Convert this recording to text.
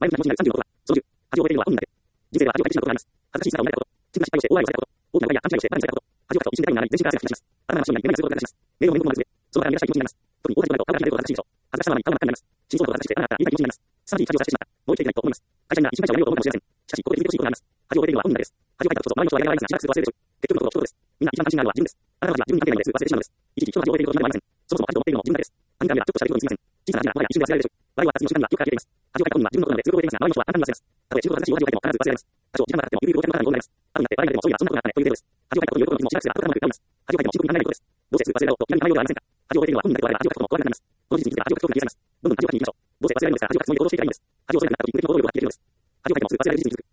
前向きな気持ちになる30の男は、その10、恥を覚えているのは本人だけ。人生は恥を解決しなことがあります。恥ずかしい姿を見られたこと、小さな失敗をして大笑いをされたこと、大きな誤解や勘違いをしてバカにされたこと、恥をかくと一瞬でかにならない全身から汗が噴き出します。あなたの真に何が通報を流します。名誉の面ともまずで、そのから逃げ出したい気持ちになります。特に大恥となると、顔が聞いていると恥ずかしいでしょう。恥ずかしさはに顔が真っ赤になります。真相を恥ずかしてあなたが言いたい気持ちになります。凄まじい恥をさせてしまった。もう生きていけないと思います。会社員が一瞬会社を辞めようと思うかもしれません。しかし、ここで気づいてほしいことがあります。恥を覚えているのは本人だけです。恥をかいたことこそ、周りの人はやらないですが、しばらくすぐ忘れるでしょう。結局のところ一言です。みんな一番関心があるのは自分です。あなたたちは自分に関係ないのですぐ忘れてしまうのです。いちいち人の恥を覚えていることになりません。そもそも恥と思っているのも自分だけです。他人から見ればちょっとした出来事に過ぎません。小さな恥が我が一瞬で忘れられるでしょう。我々は私の瞬間にはよく感じています。恥をかいた本人は自分のことなのですぐ覚えていますが、周りの人は簡単に忘れます。たとえ仕事が恥をかいても必ず忘れられます。多少時間が経ってもゆくゆくお客の方に戻られます。あるんだって笑いが出てもそういえばそんなことがあったねという程度です。恥をかいたことに喜ぶ気もしばらくすら後からうまく治ります。恥をかいても深刻に考えないことです。どうせすぐ忘れられると気がに考えようではありませんか。恥を覚えているのは本人だけで我々は恥をかくことも怖くなります。この事実に気づけば恥をかくことに気がします。どんどん恥をかきに行きましょう。どうせ忘れられるのですから恥をかくつもりで行動していけばいいのです。恥を恐れるなった時に行くべき行動を覚えていけばいいのです。恥をかいてもすぐ忘れられる事実に気づく。